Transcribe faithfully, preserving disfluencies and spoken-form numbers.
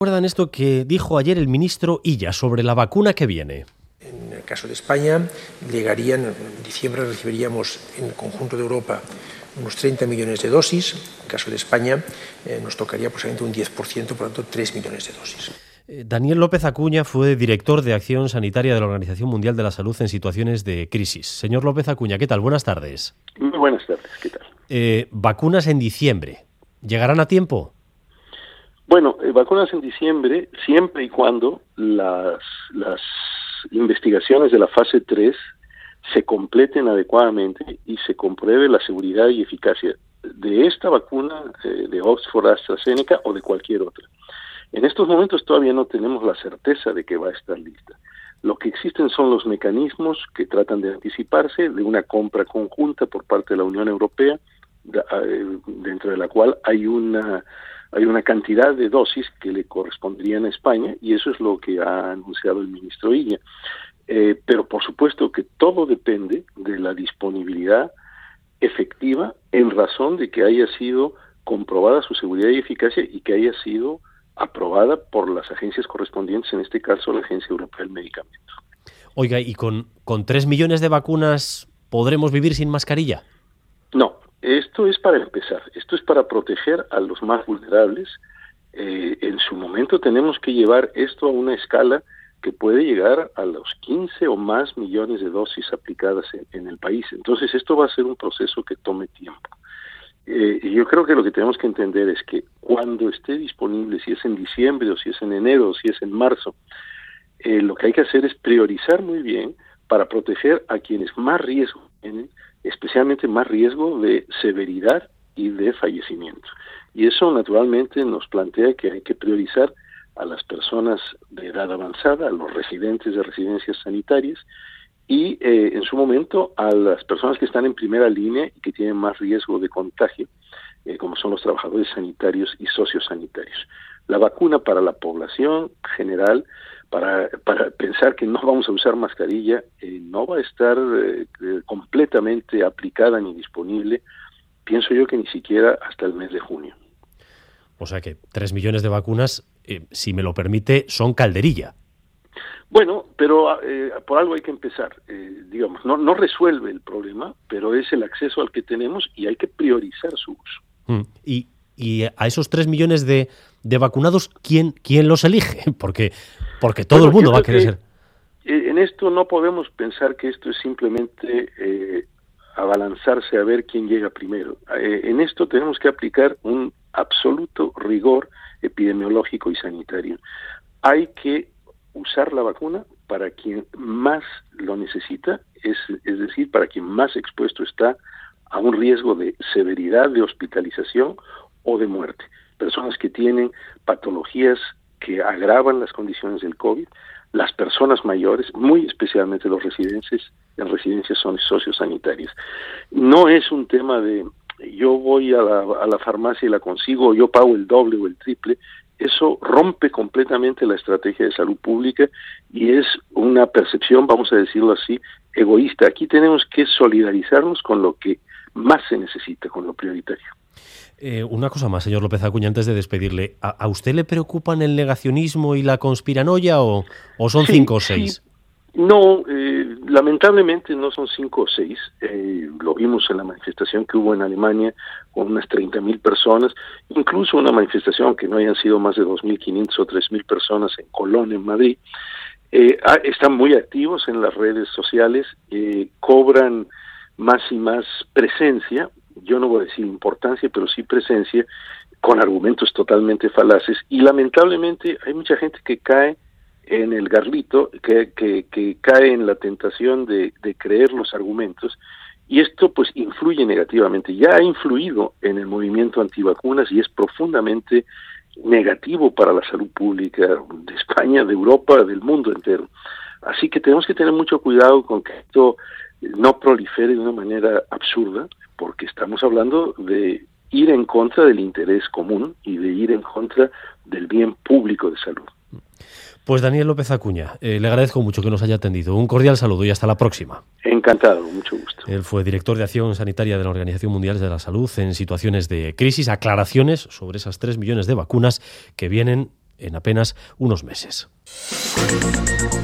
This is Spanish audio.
¿Recuerdan esto que dijo ayer el ministro Illa sobre la vacuna que viene? En el caso de España, llegarían, en diciembre recibiríamos en el conjunto de Europa unos treinta millones de dosis. En el caso de España, eh, nos tocaría aproximadamente un diez por ciento, por lo tanto, tres millones de dosis. Daniel López Acuña fue director de Acción Sanitaria de la Organización Mundial de la Salud en situaciones de crisis. Señor López Acuña, ¿qué tal? Buenas tardes. Muy buenas tardes, ¿qué tal? Eh, vacunas en diciembre. ¿Llegarán a tiempo? Bueno, eh, vacunas en diciembre, siempre y cuando las, las investigaciones de la fase tres se completen adecuadamente y se compruebe la seguridad y eficacia de esta vacuna, eh, de Oxford AstraZeneca o de cualquier otra. En estos momentos todavía no tenemos la certeza de que va a estar lista. Lo que existen son los mecanismos que tratan de anticiparse de una compra conjunta por parte de la Unión Europea, de, eh, dentro de la cual hay una hay una cantidad de dosis que le corresponderían a España, y eso es lo que ha anunciado el ministro Illa. Eh, pero por supuesto que todo depende de la disponibilidad efectiva en razón de que haya sido comprobada su seguridad y eficacia y que haya sido aprobada por las agencias correspondientes, en este caso la Agencia Europea del Medicamento. Oiga, ¿y con, con tres millones de vacunas podremos vivir sin mascarilla? No, esto es para empezar, esto es para proteger a los más vulnerables. Eh, en su momento tenemos que llevar esto a una escala que puede llegar a los quince o más millones de dosis aplicadas en, en el país. Entonces esto va a ser un proceso que tome tiempo. Eh, y yo creo que lo que tenemos que entender es que cuando esté disponible, si es en diciembre o si es en enero o si es en marzo, eh, lo que hay que hacer es priorizar muy bien para proteger a quienes más riesgo tienen, especialmente más riesgo de severidad y de fallecimiento. Y eso naturalmente nos plantea que hay que priorizar a las personas de edad avanzada, a los residentes de residencias sanitarias y eh, en su momento a las personas que están en primera línea y que tienen más riesgo de contagio, eh, como son los trabajadores sanitarios y sociosanitarios. La vacuna para la población general, para, para pensar que no vamos a usar mascarilla, eh, no va a estar eh, completamente aplicada ni disponible, pienso yo que ni siquiera hasta el mes de junio. O sea que tres millones de vacunas, eh, si me lo permite, son calderilla. Bueno, pero eh, por algo hay que empezar. Eh, digamos, no, no resuelve el problema, pero es el acceso al que tenemos y hay que priorizar su uso. Mm. Y, y a esos tres millones de, de vacunados, ¿quién, quién los elige? Porque, porque todo bueno, el mundo va a querer ser. En esto no podemos pensar que esto es simplemente eh, abalanzarse a ver quién llega primero. Eh, en esto tenemos que aplicar un absoluto rigor epidemiológico y sanitario. Hay que usar la vacuna para quien más lo necesita, es, es decir, para quien más expuesto está a un riesgo de severidad de hospitalización o de muerte. Personas que tienen patologías que agravan las condiciones del COVID, las personas mayores, muy especialmente los residentes en residencias son sociosanitarias. No es un tema de yo voy a la, a la farmacia y la consigo, yo pago el doble o el triple. Eso rompe completamente la estrategia de salud pública y es una percepción, vamos a decirlo así, egoísta. Aquí tenemos que solidarizarnos con lo que más se necesita, con lo prioritario. Eh, una cosa más, señor López Acuña, antes de despedirle. ¿A, a usted le preocupan el negacionismo y la conspiranoia o, o son sí, cinco o seis? Sí. No, eh, lamentablemente no son cinco o seis. Eh, lo vimos en la manifestación que hubo en Alemania con unas treinta mil personas, incluso una manifestación que no hayan sido más de dos mil quinientas o tres mil personas en Colón, en Madrid. Eh, ah, están muy activos en las redes sociales, eh, cobran más y más presencia, yo no voy a decir importancia, pero sí presencia, con argumentos totalmente falaces, y lamentablemente hay mucha gente que cae en el garlito, que, que, que cae en la tentación de, de creer los argumentos, y esto pues influye negativamente. Ya ha influido en el movimiento antivacunas y es profundamente negativo para la salud pública de España, de Europa, del mundo entero. Así que tenemos que tener mucho cuidado con que esto no prolifere de una manera absurda, porque estamos hablando de ir en contra del interés común y de ir en contra del bien público de salud. Pues Daniel López Acuña, eh, le agradezco mucho que nos haya atendido. Un cordial saludo y hasta la próxima. Encantado, mucho gusto. Él fue director de Acción Sanitaria de la Organización Mundial de la Salud en situaciones de crisis. Aclaraciones sobre esas tres millones de vacunas que vienen en apenas unos meses.